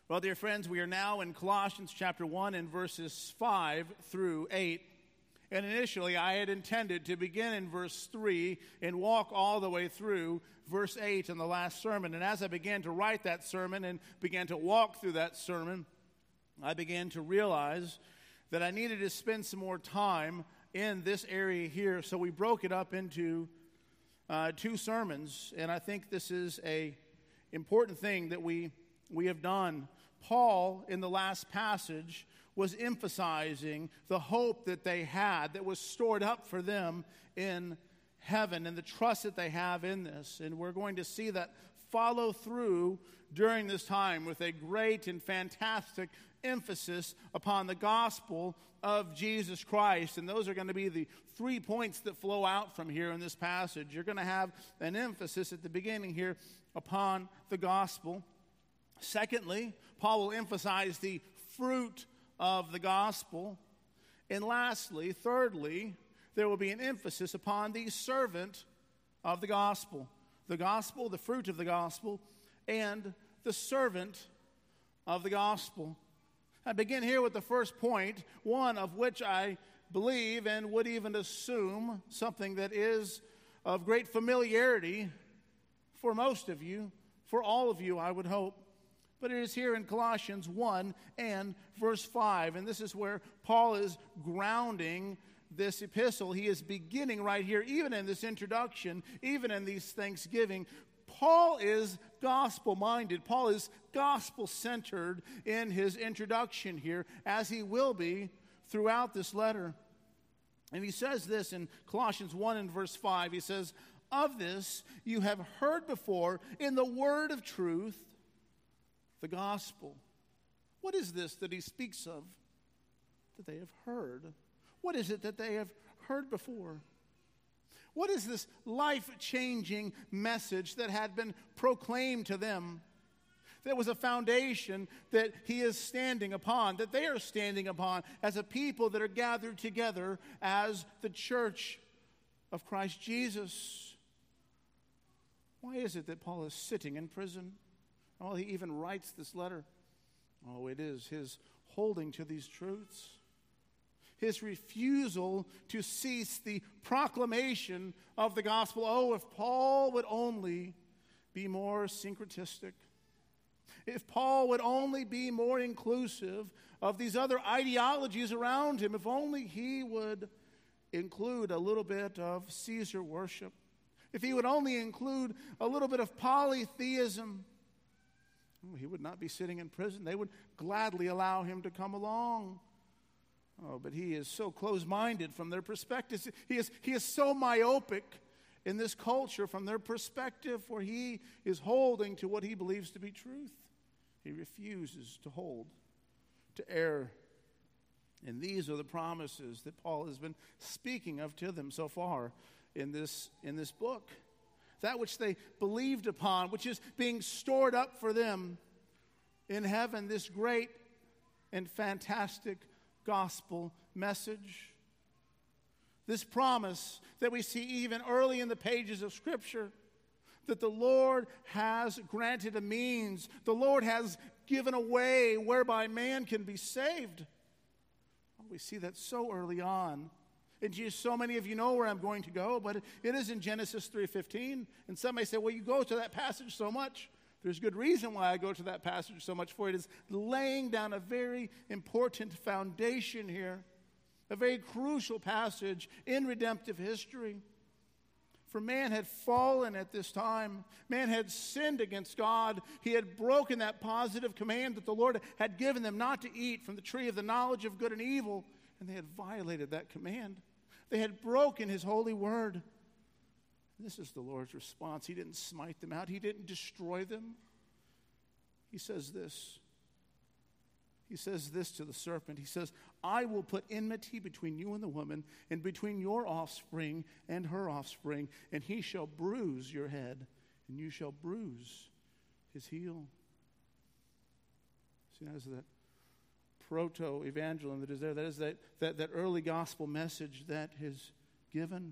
Well, dear friends, we are now in Colossians chapter 1 and verses 5 through 8. And initially, I had intended to begin in verse 3 and walk all the way through verse 8 in the last sermon. And as I began to write that sermon and began to walk through that sermon, I began to realize that I needed to spend some more time in this area here. So we broke it up into two sermons. And I think this is an important thing that we have done. Paul, in the last passage, was emphasizing the hope that they had that was stored up for them in heaven and the trust that they have in this. And we're going to see that follow through during this time with a great and fantastic emphasis upon the gospel of Jesus Christ. And those are going to be the 3 points that flow out from here in this passage. You're going to have an emphasis at the beginning here upon the gospel. Secondly, Paul will emphasize the fruit of the gospel. And lastly, thirdly, there will be an emphasis upon the servant of the gospel. The gospel, the fruit of the gospel, and the servant of the gospel. I begin here with the first point, one of which I believe and would even assume something that is of great familiarity for most of you, for all of you, I would hope. But it is here in Colossians 1 and verse 5. And this is where Paul is grounding this epistle. He is beginning right here, even in this introduction, even in these thanksgiving. Paul is gospel-minded. Paul is gospel-centered in his introduction here, as he will be throughout this letter. And he says this in Colossians 1 and verse 5. He says, "Of this you have heard before in the word of truth, the gospel." What is this that he speaks of that they have heard? What is it that they have heard before? What is this life-changing message that had been proclaimed to them? There was a foundation that he is standing upon, that they are standing upon as a people that are gathered together as the church of Christ Jesus. Why is it that Paul is sitting in prison? Oh, he even writes this letter. Oh, it is his holding to these truths. His refusal to cease the proclamation of the gospel. Oh, if Paul would only be more syncretistic. If Paul would only be more inclusive of these other ideologies around him. If only he would include a little bit of Caesar worship. If he would only include a little bit of polytheism. He would not be sitting in prison. They would gladly allow him to come along. Oh, but he is so close-minded from their perspective. He is so myopic in this culture from their perspective, for he is holding to what he believes to be truth. He refuses to hold, to err. And these are the promises that Paul has been speaking of to them so far in this book. That which they believed upon, which is being stored up for them in heaven, this great and fantastic gospel message. This promise that we see even early in the pages of Scripture, that the Lord has granted a means, the Lord has given a way whereby man can be saved. We see that so early on. And so many of you know where I'm going to go, but it is in Genesis 3:15. And some may say, well, you go to that passage so much. There's good reason why I go to that passage so much, for it is laying down a very important foundation here, a very crucial passage in redemptive history. For man had fallen at this time. Man had sinned against God. He had broken that positive command that the Lord had given them not to eat from the tree of the knowledge of good and evil, and they had violated that command. They had broken his holy word. This is the Lord's response. He didn't smite them out. He didn't destroy them. He says this. He says this to the serpent. He says, "I will put enmity between you and the woman, and between your offspring and her offspring, and he shall bruise your head, and you shall bruise his heel." See, that is that proto-evangelism that is there. That is that early gospel message that is given.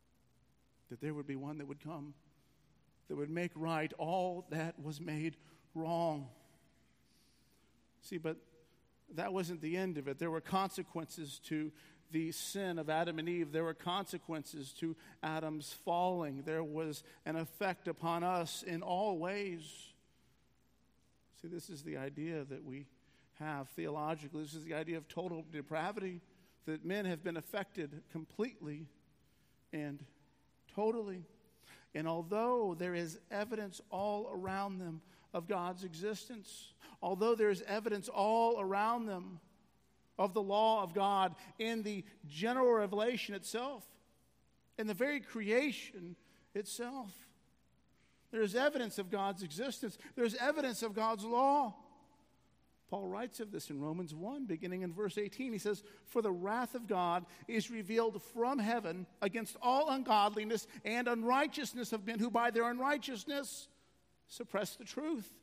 That there would be one that would come, that would make right all that was made wrong. See, but that wasn't the end of it. There were consequences to the sin of Adam and Eve. There were consequences to Adam's falling. There was an effect upon us in all ways. See, this is the idea that we have theologically. This is the idea of total depravity, that men have been affected completely and totally. And although there is evidence all around them of God's existence, although there is evidence all around them of the law of God in the general revelation itself, in the very creation itself, there is evidence of God's existence. There's evidence of God's law. Paul writes of this in Romans 1, beginning in verse 18. He says, "For the wrath of God is revealed from heaven against all ungodliness and unrighteousness of men who by their unrighteousness suppress the truth.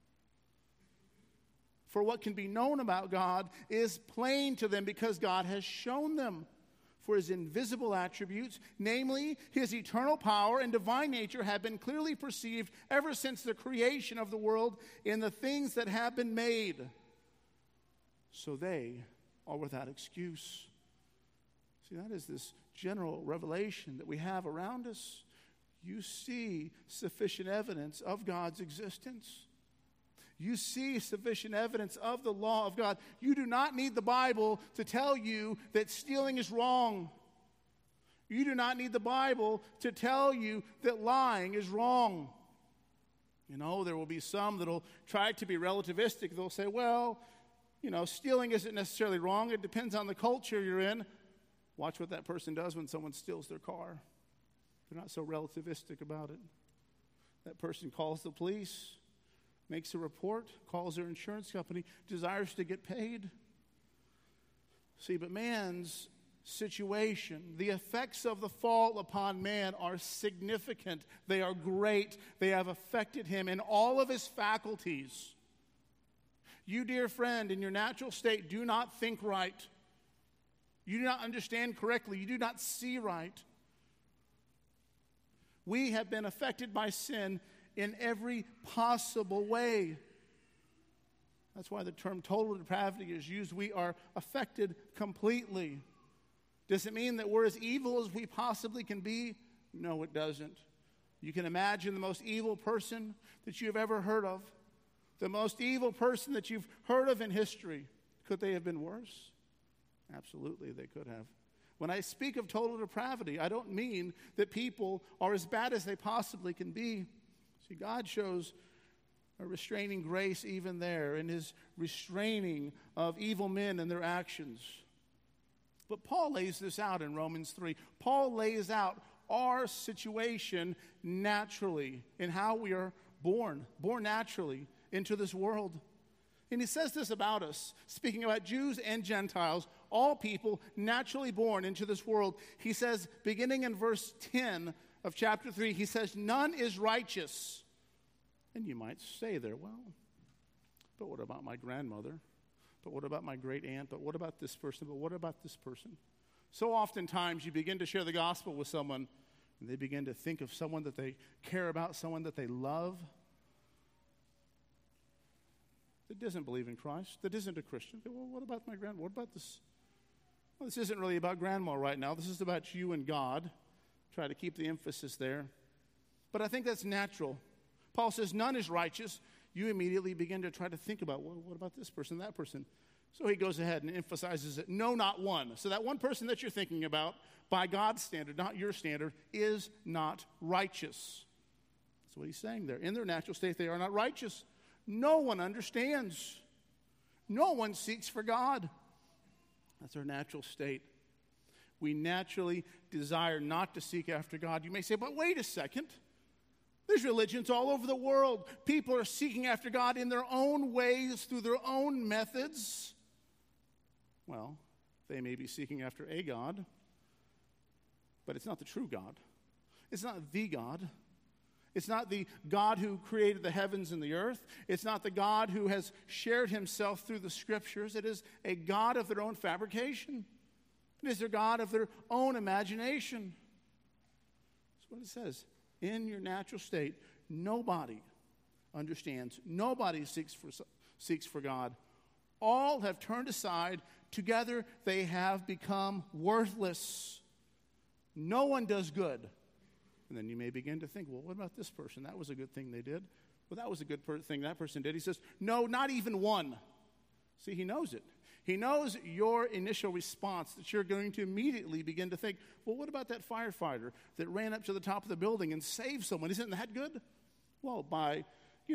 For what can be known about God is plain to them because God has shown them. For his invisible attributes, namely his eternal power and divine nature, have been clearly perceived ever since the creation of the world in the things that have been made. So they are without excuse." See, that is this general revelation that we have around us. You see sufficient evidence of God's existence. You see sufficient evidence of the law of God. You do not need the Bible to tell you that stealing is wrong. You do not need the Bible to tell you that lying is wrong. You know, there will be some that will try to be relativistic. They'll say, well, you know, stealing isn't necessarily wrong. It depends on the culture you're in. Watch what that person does when someone steals their car. They're not so relativistic about it. That person calls the police, makes a report, calls their insurance company, desires to get paid. See, but man's situation, the effects of the fall upon man are significant. They are great. They have affected him in all of his faculties. You, dear friend, in your natural state, do not think right. You do not understand correctly. You do not see right. We have been affected by sin in every possible way. That's why the term total depravity is used. We are affected completely. Does it mean that we're as evil as we possibly can be? No, it doesn't. You can imagine the most evil person that you have ever heard of, the most evil person that you've heard of in history. Could they have been worse? Absolutely, they could have. When I speak of total depravity, I don't mean that people are as bad as they possibly can be. See, God shows a restraining grace even there in his restraining of evil men and their actions. But Paul lays this out in Romans 3. Paul lays out our situation naturally in how we are born naturally into this world. And he says this about us, speaking about Jews and Gentiles, all people naturally born into this world. He says, beginning in verse 10 of chapter 3, he says, "None is righteous." And you might say there, well, but what about my grandmother? But what about my great aunt? But what about this person? But what about this person? So oftentimes you begin to share the gospel with someone, and they begin to think of someone that they care about, someone that they love, that doesn't believe in Christ, that isn't a Christian. Well, what about my grandma? What about this? Well, this isn't really about grandma right now. This is about you and God. Try to keep the emphasis there. But I think that's natural. Paul says, none is righteous. You immediately begin to try to think about, well, what about this person, that person? So he goes ahead and emphasizes it. No, not one. So that one person that you're thinking about, by God's standard, not your standard, is not righteous. That's what he's saying there. In their natural state, they are not righteous. No one understands. No one seeks for God. That's our natural state. We naturally desire not to seek after God. You may say, but wait a second. There's religions all over the world. People are seeking after God in their own ways, through their own methods. Well, they may be seeking after a God, but it's not the true God. It's not the God. It's not the God who created the heavens and the earth. It's not the God who has shared himself through the scriptures. It is a God of their own fabrication. It is their God of their own imagination. That's what it says. In your natural state, nobody understands. Nobody seeks for God. All have turned aside. Together they have become worthless. No one does good. And then you may begin to think, well, what about this person? That was a good thing they did. Well, that was a good thing that person did. He says, no, not even one. See, he knows it. He knows your initial response, that you're going to immediately begin to think, well, what about that firefighter that ran up to the top of the building and saved someone? Isn't that good? Well, by,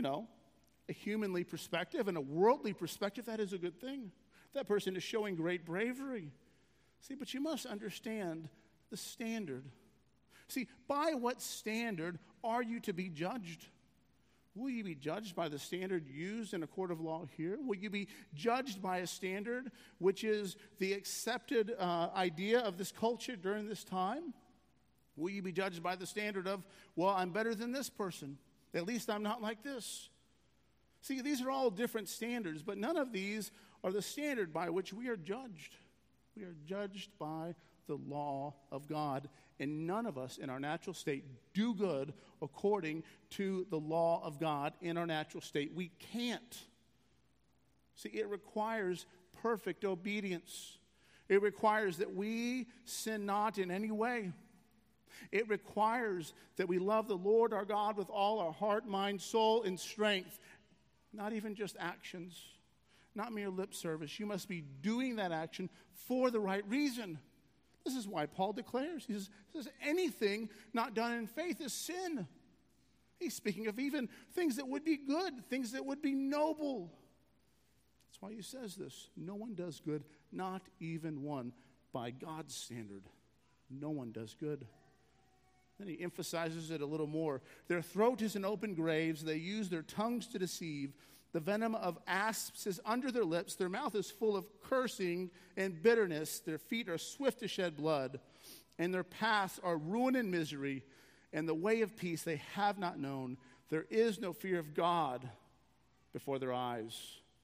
a humanly perspective and a worldly perspective, that is a good thing. That person is showing great bravery. See, but you must understand the standard. See, by what standard are you to be judged? Will you be judged by the standard used in a court of law here? Will you be judged by a standard which is the accepted idea of this culture during this time? Will you be judged by the standard of, well, I'm better than this person. At least I'm not like this. See, these are all different standards, but none of these are the standard by which we are judged. We are judged by the law of God, and none of us in our natural state do good according to the law of God in our natural state. We can't. See, it requires perfect obedience. It requires that we sin not in any way. It requires that we love the Lord our God with all our heart, mind, soul, and strength. Not even just actions, not mere lip service. You must be doing that action for the right reason. This is why Paul declares, he says anything not done in faith is sin. He's speaking of even things that would be good, things that would be noble. That's why he says this. No one does good, not even one. By God's standard, no one does good. Then he emphasizes it a little more. Their throat is in open graves. They use their tongues to deceive. The venom of asps is under their lips. Their mouth is full of cursing and bitterness. Their feet are swift to shed blood. And their paths are ruin and misery. And the way of peace they have not known. There is no fear of God before their eyes.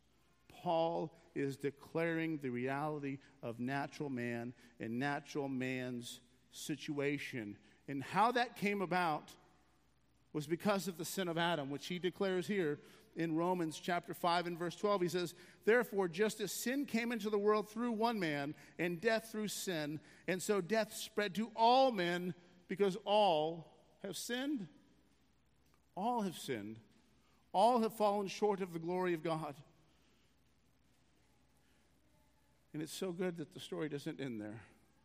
Paul is declaring the reality of natural man and natural man's situation. And how that came about was because of the sin of Adam, which he declares here in Romans chapter 5 and verse 12. He says, therefore, just as sin came into the world through one man, and death through sin, and so death spread to all men because all have sinned. All have sinned. All have fallen short of the glory of God. And it's so good that the story doesn't end there.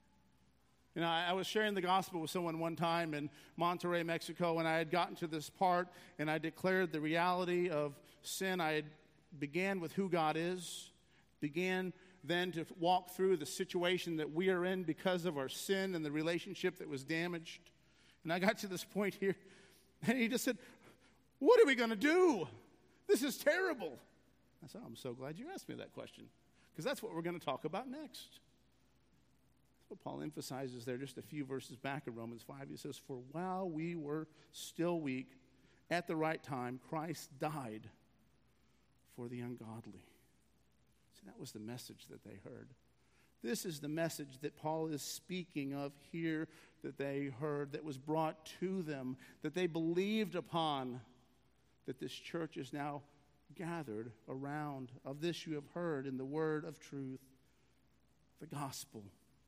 I was sharing the gospel with someone one time in Monterrey, Mexico, and I had gotten to this part, and I declared the reality of sin. I had began with who God is, began then to walk through the situation that we are in because of our sin and the relationship that was damaged. And I got to this point here, and he just said, what are we going to do? This is terrible. I said, I'm so glad you asked me that question, because that's what we're going to talk about next. What Paul emphasizes there just a few verses back in Romans 5. He says, for while we were still weak, at the right time, Christ died for the ungodly. See, that was the message that they heard. This is the message that Paul is speaking of here, that they heard, that was brought to them, that they believed upon, that this church is now gathered around. Of this you have heard in the word of truth, the gospel.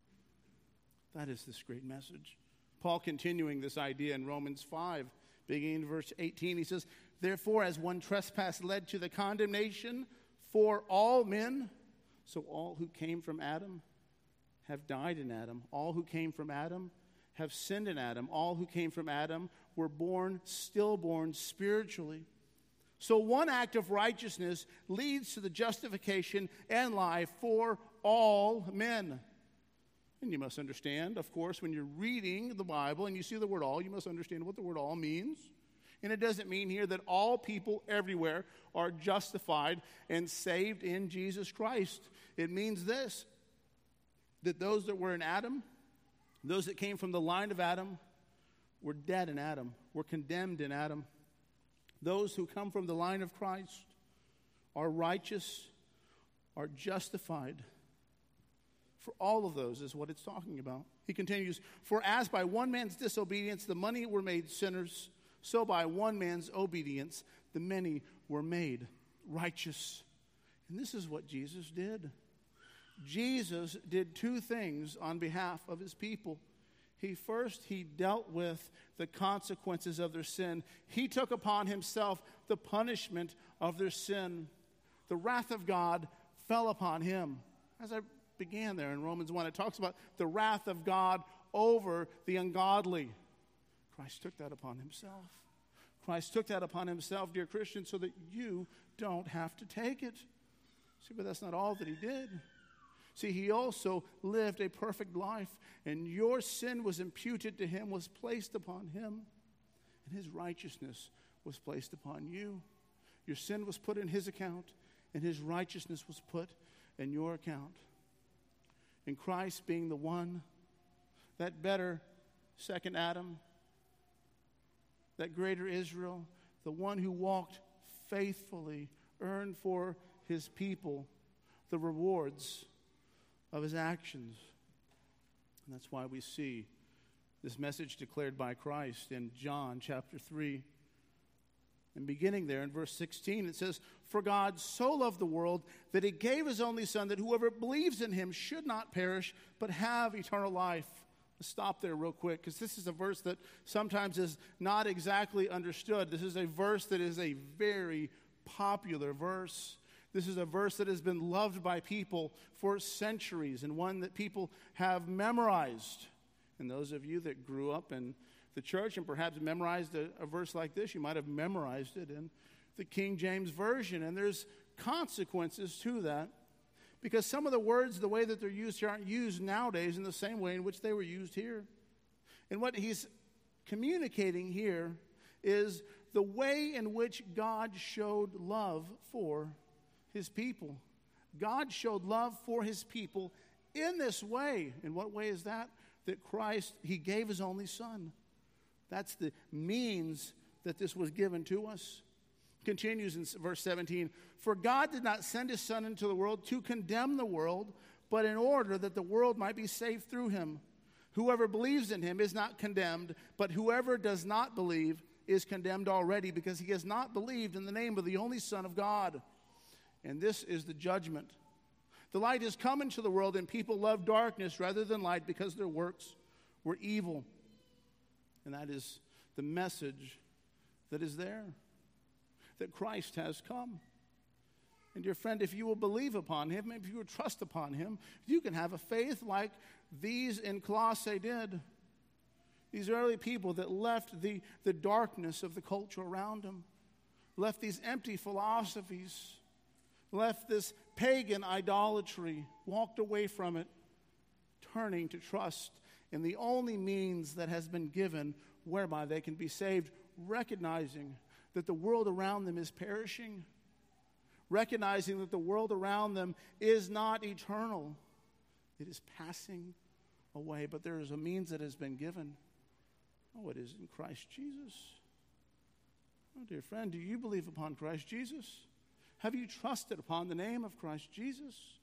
That is this great message. Paul continuing this idea in Romans 5, beginning in verse 18, he says, therefore, as one trespass led to the condemnation for all men, so all who came from Adam have died in Adam. All who came from Adam have sinned in Adam. All who came from Adam were stillborn spiritually. So one act of righteousness leads to the justification and life for all men. And you must understand, of course, when you're reading the Bible and you see the word all, you must understand what the word all means. And it doesn't mean here that all people everywhere are justified and saved in Jesus Christ. It means this, that those that were in Adam, those that came from the line of Adam, were dead in Adam, were condemned in Adam. Those who come from the line of Christ are righteous, are justified. For all of those is what it's talking about. He continues, for as by one man's disobedience the many were made sinners, so by one man's obedience the many were made righteous. And this is what Jesus did. Jesus did two things on behalf of his people. He dealt with the consequences of their sin. He took upon himself the punishment of their sin. The wrath of God fell upon him. As I began there in Romans 1, it talks about the wrath of God over the ungodly. Christ took that upon himself. Christ took that upon himself, dear Christian, so that you don't have to take it. See, but that's not all that he did. See, he also lived a perfect life, and your sin was imputed to him, was placed upon him, and his righteousness was placed upon you. Your sin was put in his account, and his righteousness was put in your account. And Christ being the one, that better second Adam, that greater Israel, the one who walked faithfully, earned for his people the rewards of his actions. And that's why we see this message declared by Christ in John chapter 3. And beginning there in verse 16, it says, "For God so loved the world that he gave his only Son, that whoever believes in him should not perish, but have eternal life." Let's stop there real quick, because this is a verse that sometimes is not exactly understood. This is a verse that is a very popular verse. This is a verse that has been loved by people for centuries, and one that people have memorized. And those of you that grew up in the church and perhaps memorized a verse like this, you might have memorized it in the King James Version. And there's consequences to that, because some of the words, the way that they're used here, aren't used nowadays in the same way in which they were used here. And what he's communicating here is the way in which God showed love for his people. God showed love for his people in this way. In what way is that? That Christ, he gave his only Son. That's the means that this was given to us. Continues in verse 17. "For God did not send his Son into the world to condemn the world, but in order that the world might be saved through him. Whoever believes in him is not condemned, but whoever does not believe is condemned already, because he has not believed in the name of the only Son of God. And this is the judgment. The light has come into the world, and people love darkness rather than light, because their works were evil." And that is the message that is there, that Christ has come. And dear friend, if you will believe upon him, if you will trust upon him, you can have a faith like these in Colossae did. These early people that left the darkness of the culture around them, left these empty philosophies, left this pagan idolatry, walked away from it, turning to trust in the only means that has been given whereby they can be saved, recognizing that the world around them is perishing, recognizing that the world around them is not eternal. It is passing away, but there is a means that has been given. Oh, it is in Christ Jesus. Oh, dear friend, do you believe upon Christ Jesus? Have you trusted upon the name of Christ Jesus?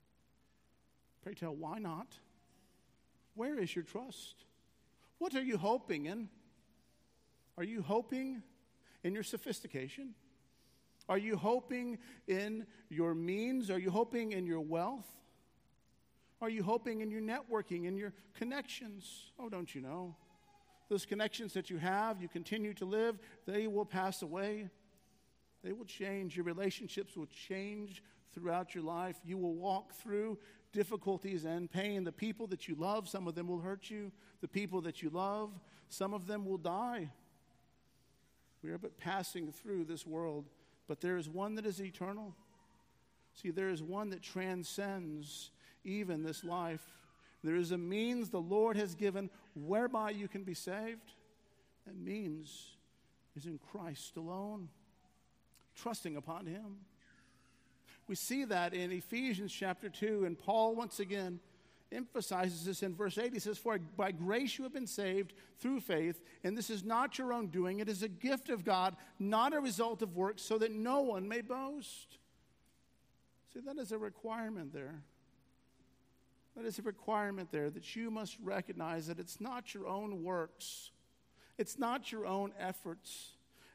Pray tell, why not? Where is your trust? What are you hoping in? Are you hoping in your sophistication? Are you hoping in your means? Are you hoping in your wealth? Are you hoping in your networking, in your connections? Oh, don't you know? Those connections that you have, you continue to live, they will pass away. They will change. Your relationships will change throughout your life. You will walk through difficulties and pain. The people that you love, some of them will hurt you. The people that you love, some of them will die. We are but passing through this world, but there is one that is eternal. See, there is one that transcends even this life. There is a means the Lord has given whereby you can be saved. That means is in Christ alone, trusting upon him. We see that in Ephesians chapter 2, and Paul once again emphasizes this in verse 8. He says, "For by grace you have been saved through faith, and this is not your own doing. It is a gift of God, not a result of works, so that no one may boast." See, that is a requirement there. That is a requirement there, that you must recognize that it's not your own works. It's not your own efforts.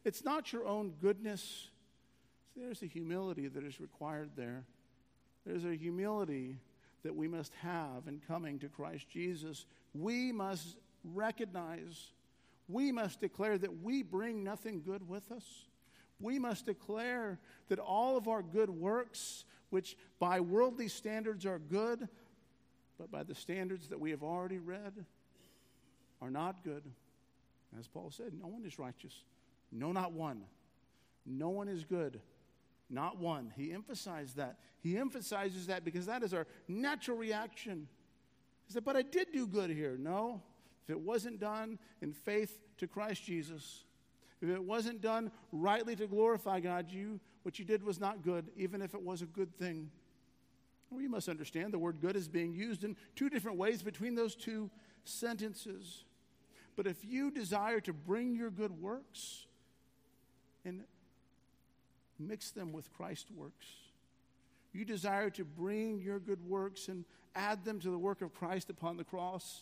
It's not your own goodness. There's a humility that is required there. There's a humility that we must have in coming to Christ Jesus. We must recognize, we must declare that we bring nothing good with us. We must declare that all of our good works, which by worldly standards are good, but by the standards that we have already read, are not good. As Paul said, no one is righteous. No, not one. No one is good. Not one. He emphasized that. He emphasizes that because that is our natural reaction. He said, but I did do good here. No. If it wasn't done in faith to Christ Jesus, if it wasn't done rightly to glorify God, what you did was not good, even if it was a good thing. Well, you must understand the word good is being used in two different ways between those two sentences. But if you desire to bring your good works and mix them with Christ's works, you desire to bring your good works and add them to the work of Christ upon the cross,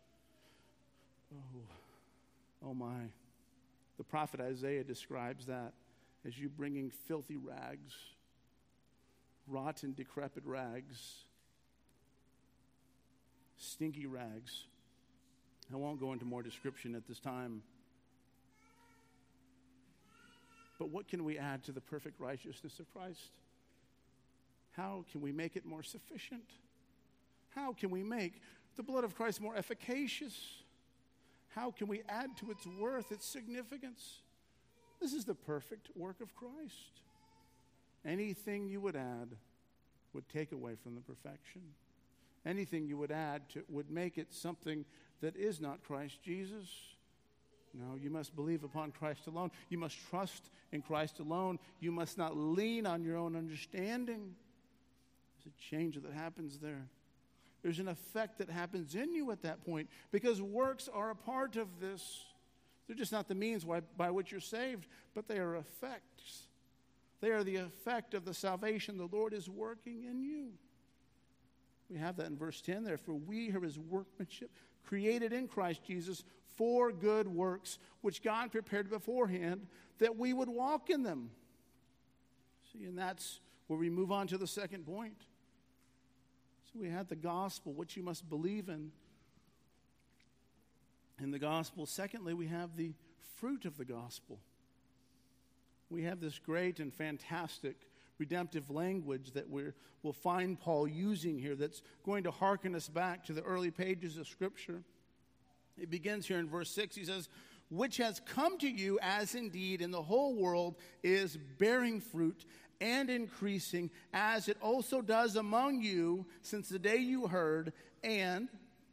oh my. The prophet Isaiah describes that as you bringing filthy rags, rotten, decrepit rags, stinky rags. I won't go into more description at this time. But what can we add to the perfect righteousness of Christ? How can we make it more sufficient? How can we make the blood of Christ more efficacious? How can we add to its worth, its significance? This is the perfect work of Christ. Anything you would add would take away from the perfection. Anything you would add would make it something that is not Christ Jesus. No, you must believe upon Christ alone. You must trust in Christ alone. You must not lean on your own understanding. There's a change that happens there. There's an effect that happens in you at that point because works are a part of this. They're just not the means by which you're saved, but they are effects. They are the effect of the salvation the Lord is working in you. We have that in verse 10 there. For we are his workmanship, created in Christ Jesus for good works, which God prepared beforehand that we would walk in them. See, and that's where we move on to the second point. So we had the gospel, what you must believe in the gospel. Secondly, we have the fruit of the gospel. We have this great and fantastic redemptive language that we'll find Paul using here that's going to hearken us back to the early pages of Scripture. It begins here in verse 6. He says, which has come to you as indeed in the whole world is bearing fruit and increasing, as it also does among you since the day you heard, and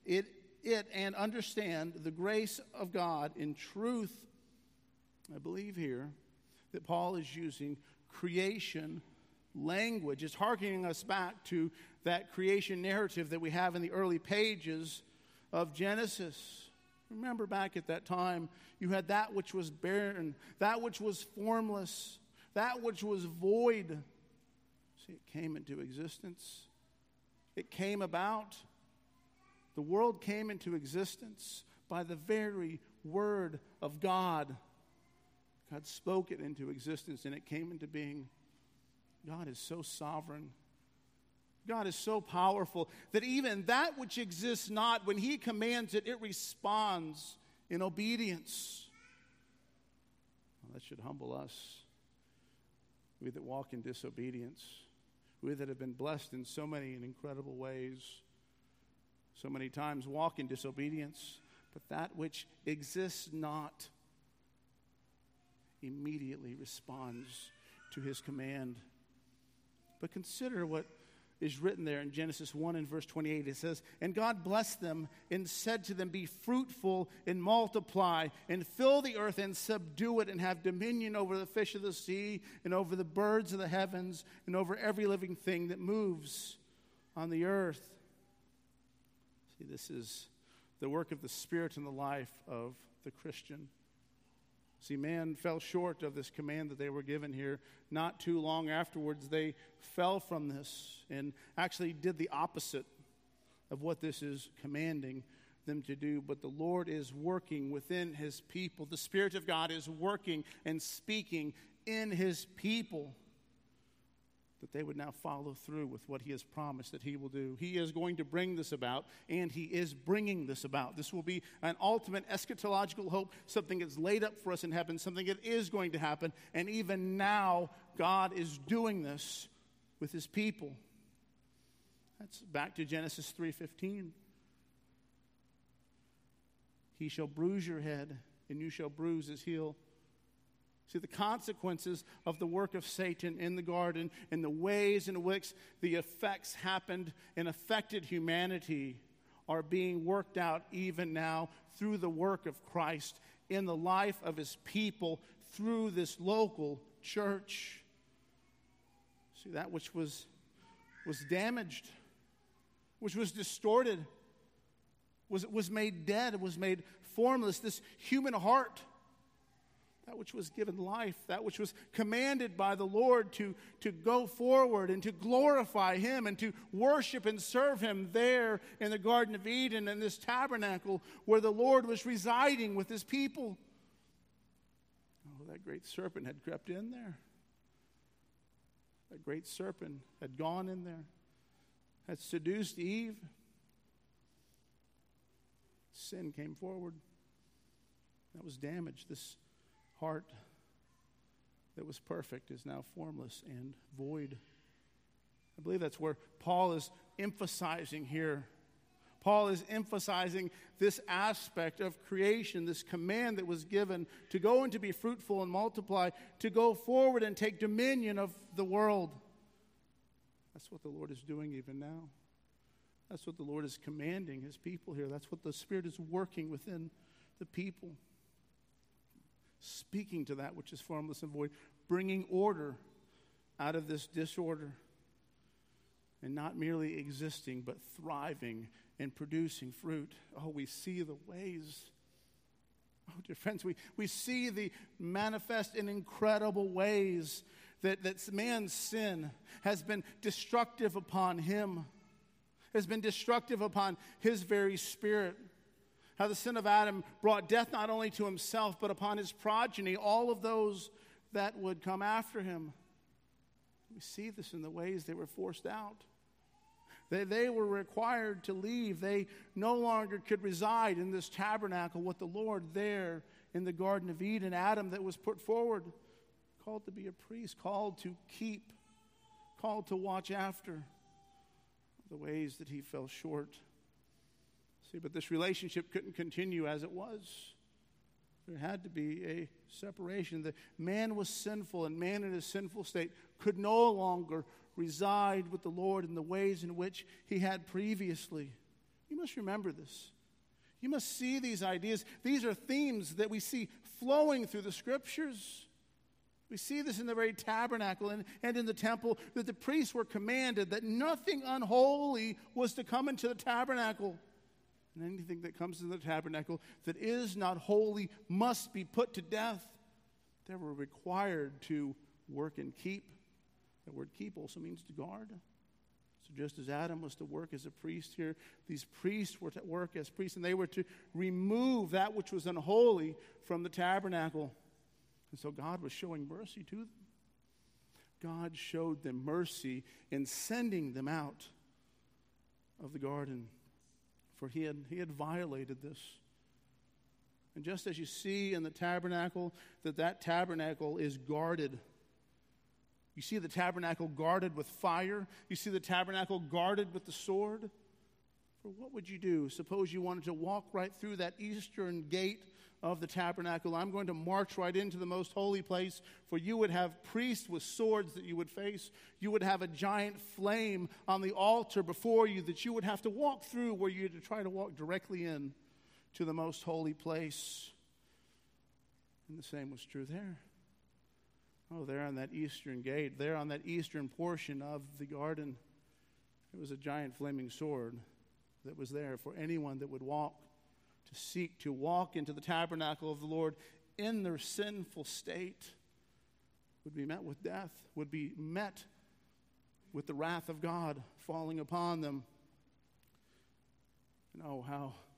and understand the grace of God in truth. I believe here that Paul is using creation language. It's hearkening us back to that creation narrative that we have in the early pages of Genesis. Remember back at that time, you had that which was barren, that which was formless, that which was void. See, it came into existence. It came about. The world came into existence by the very word of God. God spoke it into existence and it came into being. God is so sovereign. God is so powerful that even that which exists not, when he commands it, it responds in obedience. Well, that should humble us. We that walk in disobedience. We that have been blessed in so many and incredible ways. So many times walk in disobedience. But that which exists not immediately responds to his command. But consider what is written there in Genesis 1 and verse 28. It says, and God blessed them and said to them, be fruitful and multiply and fill the earth and subdue it and have dominion over the fish of the sea and over the birds of the heavens and over every living thing that moves on the earth. See, this is the work of the Spirit in the life of the Christian. See, man fell short of this command that they were given here. Not too long afterwards, they fell from this and actually did the opposite of what this is commanding. them to do, but the Lord is working within his people. The Spirit of God is working and speaking in his people, that they would now follow through with what he has promised that he will do. He is going to bring this about, and he is bringing this about. This will be an ultimate eschatological hope, something that's laid up for us in heaven, something that is going to happen, and even now God is doing this with his people. That's back to Genesis 3:15. He shall bruise your head, and you shall bruise his heel. See, the consequences of the work of Satan in the garden and the ways in which the effects happened and affected humanity are being worked out even now through the work of Christ in the life of his people through this local church. See, that which was damaged, which was distorted, was made dead, was made formless, this human heart, that which was given life, that which was commanded by the Lord to go forward and to glorify him and to worship and serve him there in the Garden of Eden, in this tabernacle where the Lord was residing with his people. Oh, that great serpent had crept in there. That great serpent had gone in there, had seduced Eve. Sin came forward. That was damaged. This heart that was perfect is now formless and void. I believe that's where Paul is emphasizing here. Paul is emphasizing this aspect of creation, this command that was given to go and to be fruitful and multiply, to go forward and take dominion of the world. That's what the Lord is doing even now. That's what the Lord is commanding his people here. That's what the Spirit is working within the people. Speaking to that which is formless and void, bringing order out of this disorder, and not merely existing, but thriving and producing fruit. Oh, we see the ways. Oh, dear friends, we see the manifest in incredible ways that man's sin has been destructive upon him, has been destructive upon his very spirit. How the sin of Adam brought death not only to himself, but upon his progeny, all of those that would come after him. We see this in the ways they were forced out. They were required to leave. They no longer could reside in this tabernacle with the Lord there in the Garden of Eden. Adam that was put forward, called to be a priest, called to keep, called to watch after the ways that he fell short. See, but this relationship couldn't continue as it was. There had to be a separation. The man was sinful, and man in his sinful state could no longer reside with the Lord in the ways in which he had previously. You must remember this. You must see these ideas. These are themes that we see flowing through the Scriptures. We see this in the very tabernacle and in the temple, that the priests were commanded that nothing unholy was to come into the tabernacle. And anything that comes into the tabernacle that is not holy must be put to death. They were required to work and keep. The word keep also means to guard. So just as Adam was to work as a priest here, these priests were to work as priests, and they were to remove that which was unholy from the tabernacle. And so God was showing mercy to them. God showed them mercy in sending them out of the garden, for he had violated this. And just as you see in the tabernacle, that tabernacle is guarded. You see the tabernacle guarded with fire. You see the tabernacle guarded with the sword. For what would you do? Suppose you wanted to walk right through that eastern gate of the tabernacle. I'm going to march right into the most holy place, for you would have priests with swords that you would face. You would have a giant flame on the altar before you that you would have to walk through, where you had to try to walk directly in to the most holy place. And the same was true there. Oh, there on that eastern gate, there on that eastern portion of the garden, there was a giant flaming sword that was there for anyone that would walk, to seek to walk into the tabernacle of the Lord in their sinful state, would be met with death, would be met with the wrath of God falling upon them. And oh, how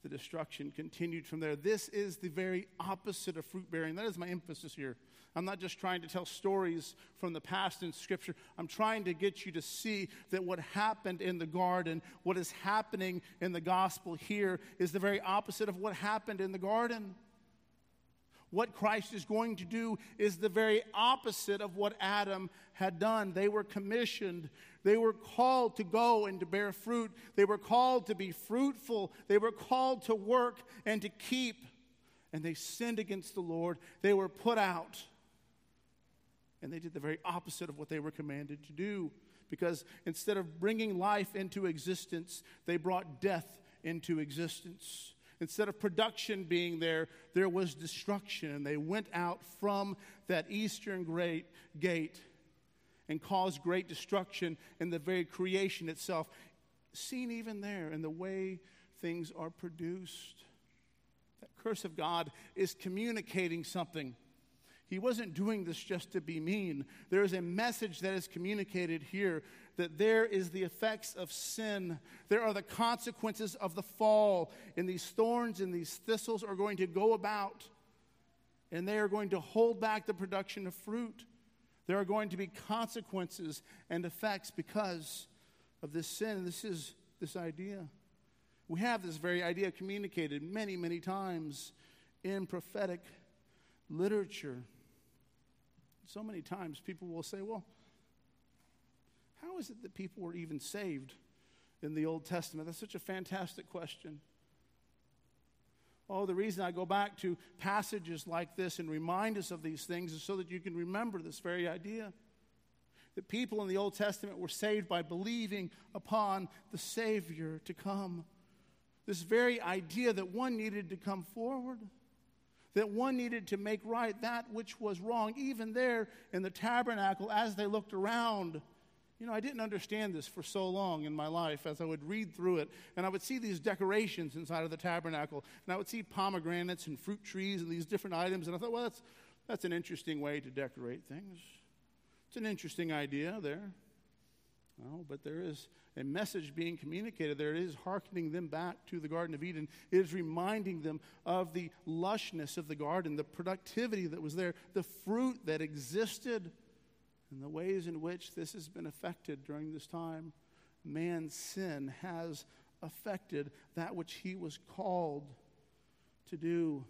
the destruction continued from there. This is the very opposite of fruit bearing. That is my emphasis here. I'm not just trying to tell stories from the past in Scripture. I'm trying to get you to see that what happened in the garden, what is happening in the gospel here, is the very opposite of what happened in the garden. What Christ is going to do is the very opposite of what Adam had done. They were commissioned. They were called to go and to bear fruit. They were called to be fruitful. They were called to work and to keep. And they sinned against the Lord. They were put out. And they did the very opposite of what they were commanded to do. Because instead of bringing life into existence, they brought death into existence. Instead of production being there, there was destruction. And they went out from that eastern gate and caused great destruction in the very creation itself. Seen even there in the way things are produced. That curse of God is communicating something. He wasn't doing this just to be mean. There is a message that is communicated here that there is the effects of sin. There are the consequences of the fall. And these thorns and these thistles are going to go about. And they are going to hold back the production of fruit. There are going to be consequences and effects because of this sin. And this is this idea. We have this very idea communicated many, many times in prophetic literature. So many times people will say, well, how is it that people were even saved in the Old Testament? That's such a fantastic question. Oh, the reason I go back to passages like this and remind us of these things is so that you can remember this very idea. That people in the Old Testament were saved by believing upon the Savior to come. This very idea that one needed to come forward. That one needed to make right that which was wrong. Even there in the tabernacle as they looked around. You know, I didn't understand this for so long in my life as I would read through it. And I would see these decorations inside of the tabernacle. And I would see pomegranates and fruit trees and these different items. And I thought, well, that's an interesting way to decorate things. It's an interesting idea there. Oh, but there is a message being communicated there. It is hearkening them back to the Garden of Eden. It is reminding them of the lushness of the garden, the productivity that was there, the fruit that existed, and the ways in which this has been affected during this time. Man's sin has affected that which he was called to do.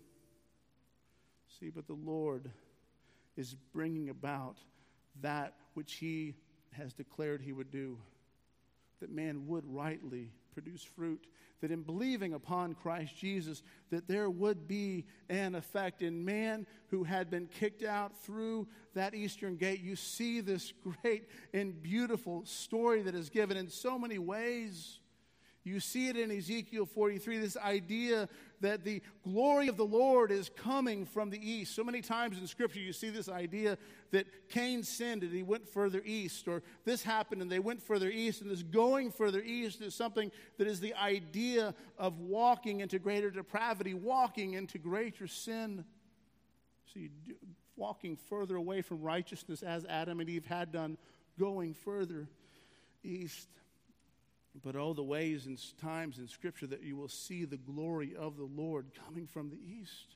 See, but the Lord is bringing about that which he has declared he would do, that man would rightly produce fruit, that in believing upon Christ Jesus, that there would be an effect in man who had been kicked out through that eastern gate. You see this great and beautiful story that is given in so many ways. You see it in Ezekiel 43, this idea that the glory of the Lord is coming from the east. So many times in Scripture you see this idea that Cain sinned and he went further east, or this happened and they went further east, and this going further east is something that is the idea of walking into greater depravity, walking into greater sin. See, walking further away from righteousness as Adam and Eve had done, going further east. But oh, the ways and times in Scripture that you will see the glory of the Lord coming from the east.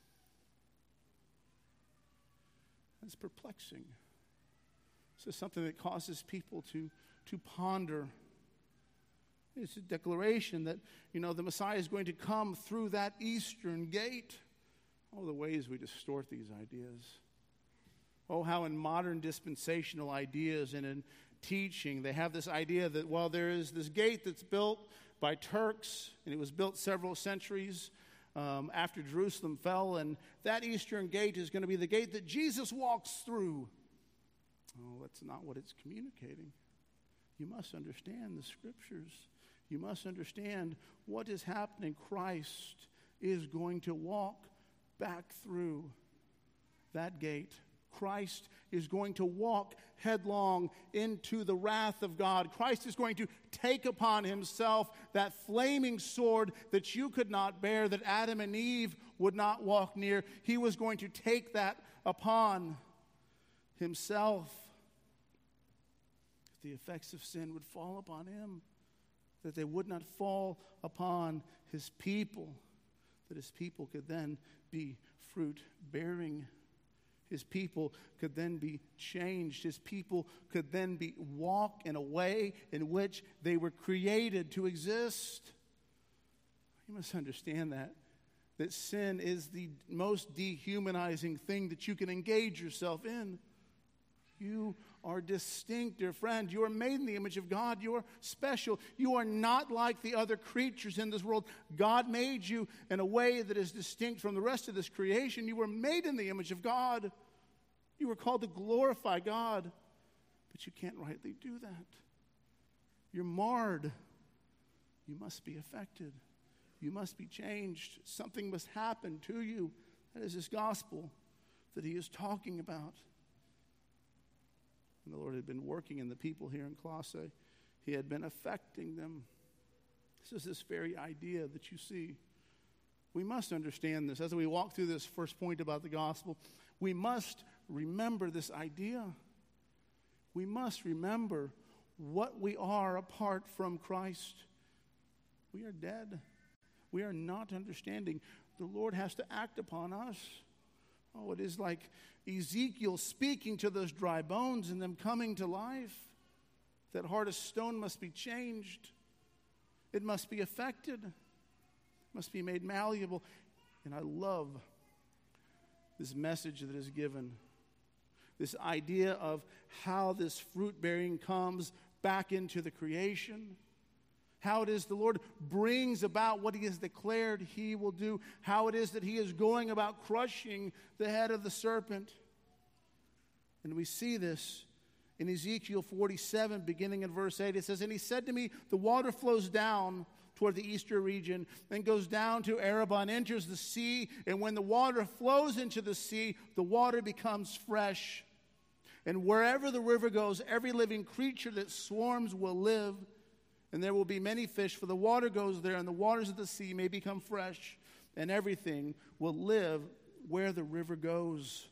That's perplexing. This is something that causes people to ponder. It's a declaration that, the Messiah is going to come through that eastern gate. Oh, the ways we distort these ideas. Oh, how in modern dispensational ideas and in teaching, they have this idea that, well, there is this gate that's built by Turks, and it was built several centuries after Jerusalem fell, and that eastern gate is going to be the gate that Jesus walks through. Oh, that's not what it's communicating. You must understand the Scriptures. You must understand what is happening. Christ is going to walk back through that gate. Christ is going to walk headlong into the wrath of God. Christ is going to take upon himself that flaming sword that you could not bear, that Adam and Eve would not walk near. He was going to take that upon himself. The effects of sin would fall upon him. that they would not fall upon his people, that his people could then be fruit-bearing. His people could then be changed. His people could then walk in a way in which they were created to exist. You must understand that sin is the most dehumanizing thing that you can engage yourself in. You are distinct, dear friend. You are made in the image of God. You are special. You are not like the other creatures in this world. God made you in a way that is distinct from the rest of this creation. You were made in the image of God. You were called to glorify God. But you can't rightly do that. You're marred. You must be affected. You must be changed. Something must happen to you. That is this gospel that he is talking about. And the Lord had been working in the people here in Colossae. He had been affecting them. This is this very idea that you see. We must understand this. As we walk through this first point about the gospel, we must remember this idea. We must remember what we are apart from Christ. We are dead. We are not understanding. The Lord has to act upon us. Oh, it is like Ezekiel speaking to those dry bones and them coming to life. That heart of stone must be changed. It must be affected. It must be made malleable. And I love this message that is given. This idea of how this fruit bearing comes back into the creation. How it is the Lord brings about what he has declared he will do. How it is that he is going about crushing the head of the serpent. And we see this in Ezekiel 47, beginning in verse 8. It says, "And he said to me, the water flows down toward the eastern region, and goes down to Arabah and enters the sea. And when the water flows into the sea, the water becomes fresh. And wherever the river goes, every living creature that swarms will live. And there will be many fish, for the water goes there, and the waters of the sea may become fresh, and everything will live where the river goes."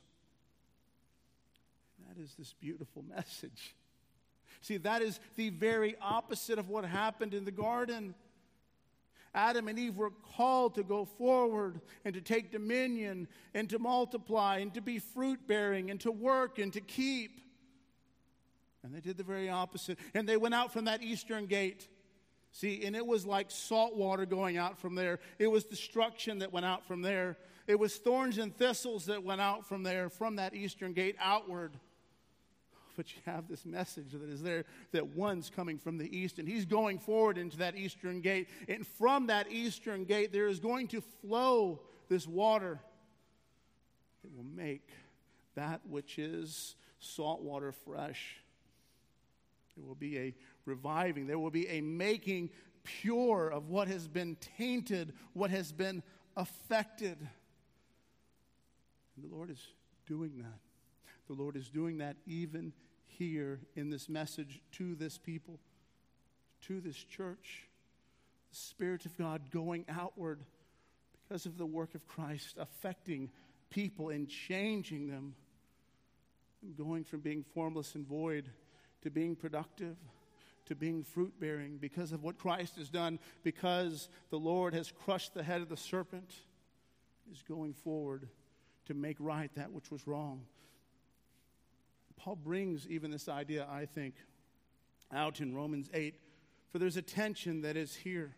That is this beautiful message. See, that is the very opposite of what happened in the garden. Adam and Eve were called to go forward and to take dominion and to multiply and to be fruit-bearing and to work and to keep. And they did the very opposite. And they went out from that eastern gate. See, and it was like salt water going out from there. It was destruction that went out from there. It was thorns and thistles that went out from there, from that eastern gate outward. But you have this message that is there, that one's coming from the east, and he's going forward into that eastern gate. And from that eastern gate, there is going to flow this water that will make that which is salt water fresh. There will be a reviving. There will be a making pure of what has been tainted, what has been affected. And the Lord is doing that. The Lord is doing that even here in this message to this people, to this church. The Spirit of God going outward because of the work of Christ, affecting people and changing them, and going from being formless and void to being productive, to being fruit-bearing because of what Christ has done, because the Lord has crushed the head of the serpent, is going forward to make right that which was wrong. Paul brings even this idea, I think, out in Romans 8, for there's a tension that is here.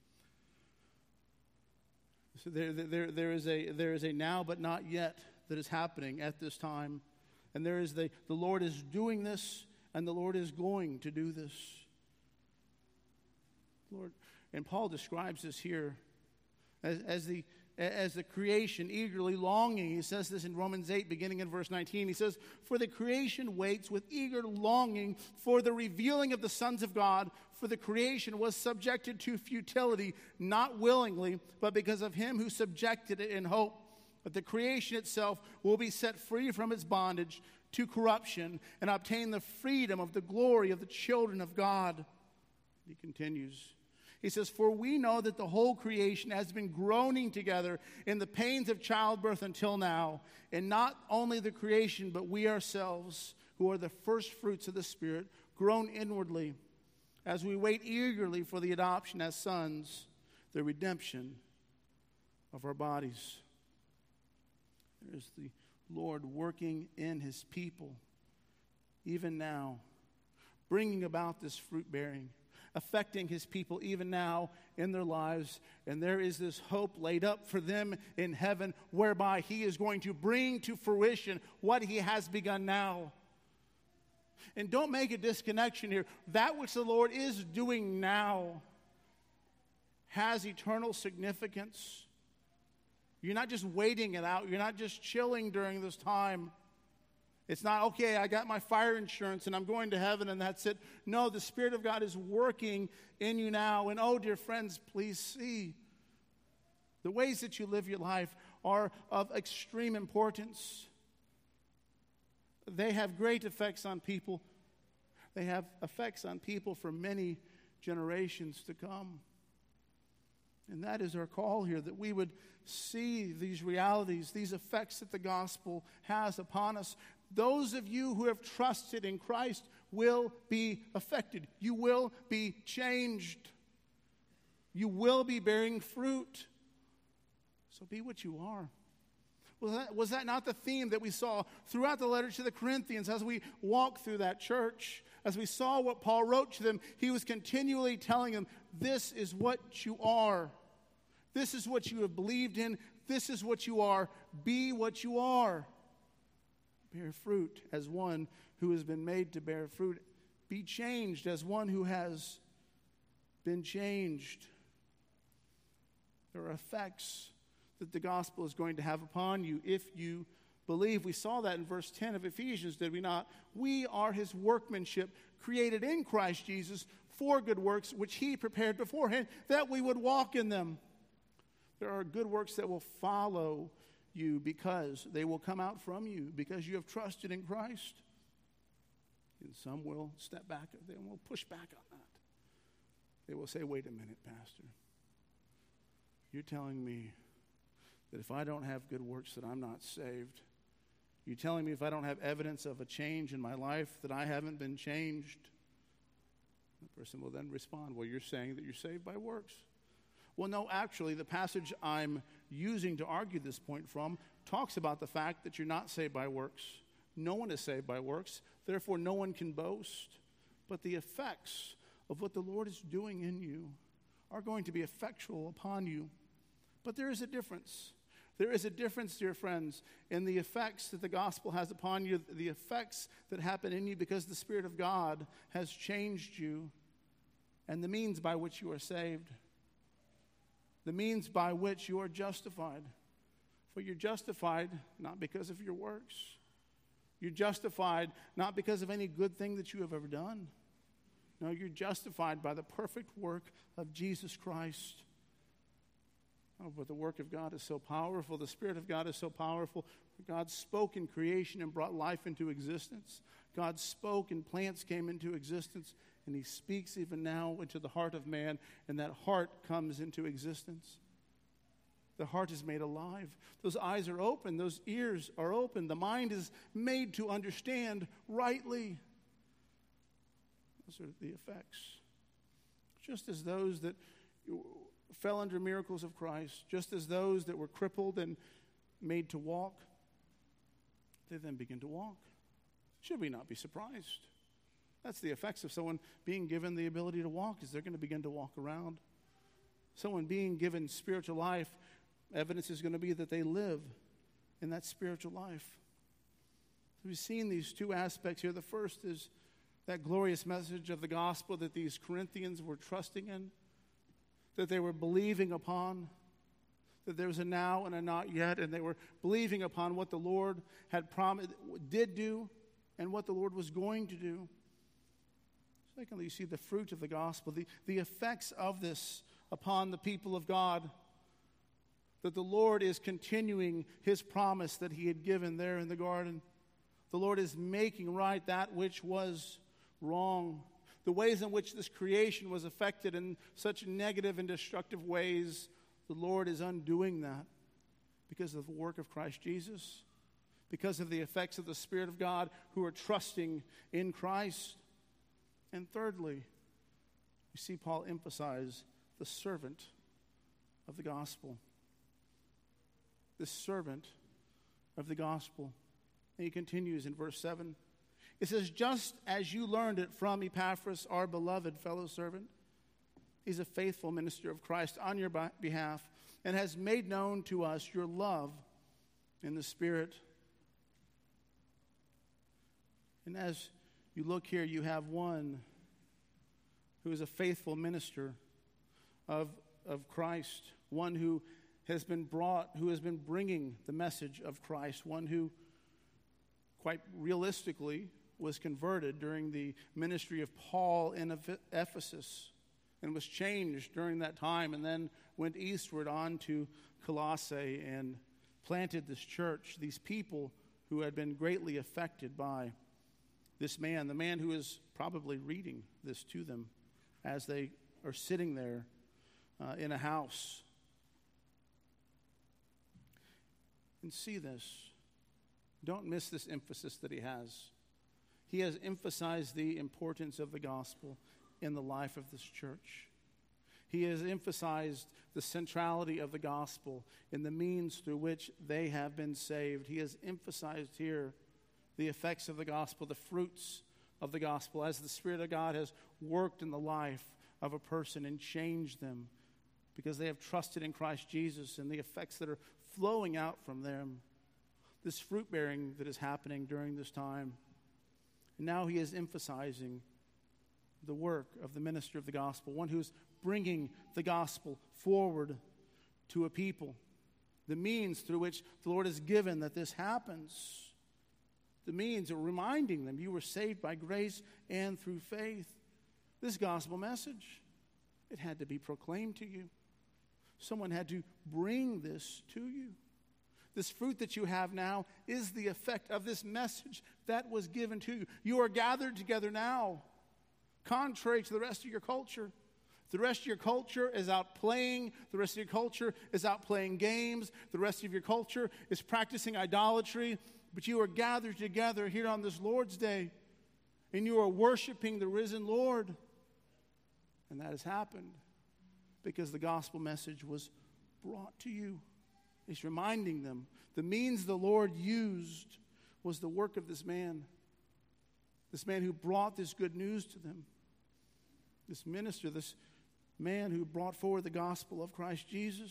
So there is a now but not yet that is happening at this time. And there is the Lord is doing this, and the Lord is going to do this. Lord, and Paul describes this here as the creation eagerly longing. He says this in Romans 8, beginning in verse 19. He says, "For the creation waits with eager longing for the revealing of the sons of God. For the creation was subjected to futility, not willingly, but because of him who subjected it in hope. But the creation itself will be set free from its bondage to corruption and obtain the freedom of the glory of the children of God." He continues. He says, "For we know that the whole creation has been groaning together in the pains of childbirth until now. And not only the creation, but we ourselves, who are the first fruits of the Spirit, groan inwardly, as we wait eagerly for the adoption as sons, the redemption of our bodies. There's the Lord working in his people, even now, bringing about this fruit bearing, affecting his people even now in their lives. And there is this hope laid up for them in heaven, whereby he is going to bring to fruition what he has begun now. And don't make a disconnection here. That which the Lord is doing now has eternal significance. You're not just waiting it out. You're not just chilling during this time. It's not, okay, I got my fire insurance and I'm going to heaven and that's it. No, the Spirit of God is working in you now. And oh, dear friends, please see, the ways that you live your life are of extreme importance. They have great effects on people. They have effects on people for many generations to come. And that is our call here, that we would see these realities, these effects that the gospel has upon us. Those of you who have trusted in Christ will be affected. You will be changed. You will be bearing fruit. So be what you are. Was that not the theme that we saw throughout the letter to the Corinthians as we walked through that church? As we saw what Paul wrote to them, he was continually telling them, this is what you are. This is what you have believed in. This is what you are. Be what you are. Bear fruit as one who has been made to bear fruit. Be changed as one who has been changed. There are effects that the gospel is going to have upon you if you believe. We saw that in verse 10 of Ephesians, did we not? We are his workmanship, created in Christ Jesus for good works, which he prepared beforehand, that we would walk in them. There are good works that will follow you because they will come out from you, because you have trusted in Christ. And some will step back, they will push back on that. They will say, wait a minute, Pastor. You're telling me that if I don't have good works that I'm not saved? You're telling me if I don't have evidence of a change in my life that I haven't been changed? The person will then respond, well, you're saying that you're saved by works. Well, no, actually, the passage I'm using to argue this point from talks about the fact that you're not saved by works. No one is saved by works. Therefore, no one can boast. But the effects of what the Lord is doing in you are going to be effectual upon you. But there is a difference. There is a difference, dear friends, in the effects that the gospel has upon you, the effects that happen in you because the Spirit of God has changed you, and the means by which you are saved, the means by which you are justified. For you're justified not because of your works. You're justified not because of any good thing that you have ever done. No, you're justified by the perfect work of Jesus Christ. Oh, but the work of God is so powerful. The Spirit of God is so powerful. God spoke in creation and brought life into existence. God spoke and plants came into existence. And he speaks even now into the heart of man. And that heart comes into existence. The heart is made alive. Those eyes are open. Those ears are open. The mind is made to understand rightly. Those are the effects. Just as those that fell under miracles of Christ, just as those that were crippled and made to walk, they then begin to walk. Should we not be surprised? That's the effects of someone being given the ability to walk, is they're going to begin to walk around. Someone being given spiritual life, evidence is going to be that they live in that spiritual life. We've seen these two aspects here. The first is that glorious message of the gospel that these Corinthians were trusting in, that they were believing upon, that there was a now and a not yet, and they were believing upon what the Lord had promised, did do, and what the Lord was going to do. Secondly, you see the fruit of the gospel, the effects of this upon the people of God, that the Lord is continuing his promise that he had given there in the garden. The Lord is making right that which was wrong. The ways in which this creation was affected in such negative and destructive ways, the Lord is undoing that because of the work of Christ Jesus, because of the effects of the Spirit of God who are trusting in Christ. And thirdly, you see Paul emphasize the servant of the gospel. The servant of the gospel. And he continues in verse 7. It says, just as you learned it from Epaphras, our beloved fellow servant. He's a faithful minister of Christ on your behalf and has made known to us your love in the Spirit. And as you look here, you have one who is a faithful minister of Christ, one who has been bringing the message of Christ, one who quite realistically was converted during the ministry of Paul in Ephesus and was changed during that time, and then went eastward on to Colossae and planted this church, these people who had been greatly affected by this man, the man who is probably reading this to them as they are sitting there in a house. And see this. Don't miss this emphasis that he has. He has emphasized the importance of the gospel in the life of this church. He has emphasized the centrality of the gospel in the means through which they have been saved. He has emphasized here the effects of the gospel, the fruits of the gospel, as the Spirit of God has worked in the life of a person and changed them because they have trusted in Christ Jesus, and the effects that are flowing out from them, this fruit bearing that is happening during this time. And now he is emphasizing the work of the minister of the gospel, one who's bringing the gospel forward to a people, the means through which the Lord has given that this happens. The means of reminding them you were saved by grace and through faith. This gospel message, it had to be proclaimed to you. Someone had to bring this to you. This fruit that you have now is the effect of this message that was given to you. You are gathered together now, contrary to the rest of your culture. The rest of your culture is out playing. The rest of your culture is out playing games. The rest of your culture is practicing idolatry. But you are gathered together here on this Lord's Day, and you are worshiping the risen Lord. And that has happened because the gospel message was brought to you. He's reminding them the means the Lord used was the work of this man who brought this good news to them, this minister, this man who brought forward the gospel of Christ Jesus.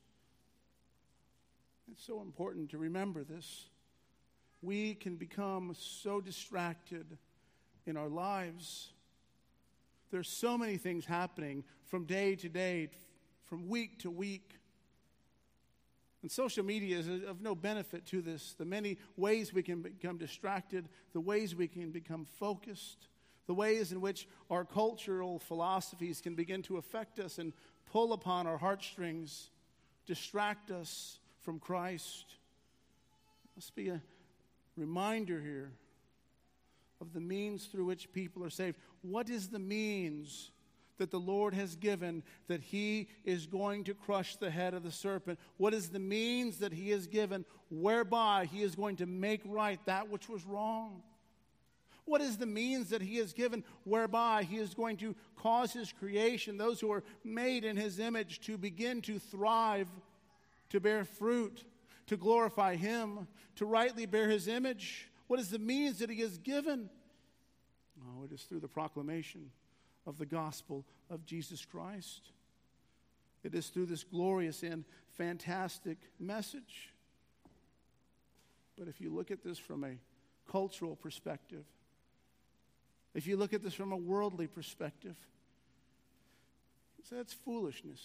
It's so important to remember this. We can become so distracted in our lives. There's so many things happening from day to day, from week to week. And social media is of no benefit to this. The many ways we can become distracted, the ways we can become focused, the ways in which our cultural philosophies can begin to affect us and pull upon our heartstrings, distract us from Christ. It must be a reminder here of the means through which people are saved. What is the means that the Lord has given that he is going to crush the head of the serpent? What is the means that he has given whereby he is going to make right that which was wrong? What is the means that he has given whereby he is going to cause his creation, those who are made in his image, to begin to thrive, to bear fruit, to glorify him, to rightly bear his image? What is the means that he has given? Oh, it is through the proclamation of the gospel of Jesus Christ. It is through this glorious and fantastic message. But if you look at this from a cultural perspective, if you look at this from a worldly perspective, that's foolishness.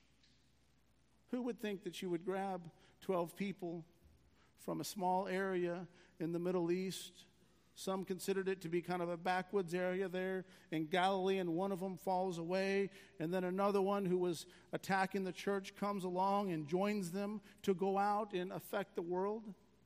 Who would think that you would grab 12 people from a small area in the Middle East? Some considered it to be kind of a backwoods area there in Galilee, and one of them falls away. And then another one who was attacking the church comes along and joins them to go out and affect the world,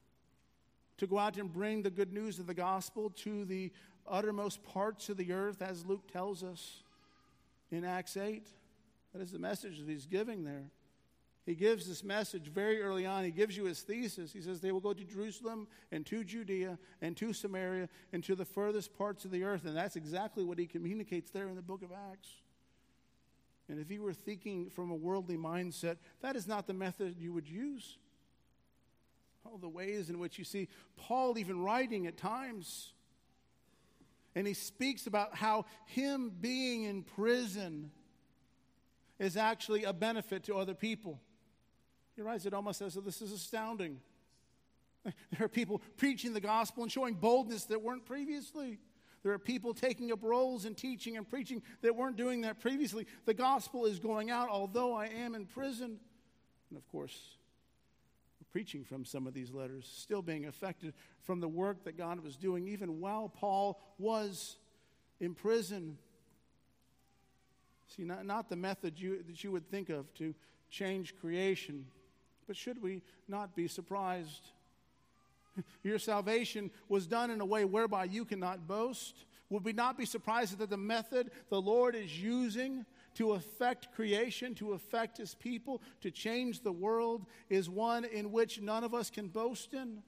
to go out and bring the good news of the gospel to the uttermost parts of the earth, as Luke tells us in Acts 8. That is the message that he's giving there. He gives this message very early on. He gives you his thesis. He says they will go to Jerusalem and to Judea and to Samaria and to the furthest parts of the earth. And that's exactly what he communicates there in the book of Acts. And if you were thinking from a worldly mindset, that is not the method you would use. All the ways in which you see Paul even writing at times. And he speaks about how him being in prison is actually a benefit to other people. He writes it almost as though this is astounding. There are people preaching the gospel and showing boldness that weren't previously. There are people taking up roles in teaching and preaching that weren't doing that previously. The gospel is going out, although I am in prison. And of course, we're preaching from some of these letters, still being affected from the work that God was doing, even while Paul was in prison. See, not the method that you would think of to change creation, but should we not be surprised? Your salvation was done in a way whereby you cannot boast. Would we not be surprised that the method the Lord is using to affect creation, to affect his people, to change the world, is one in which none of us can boast in?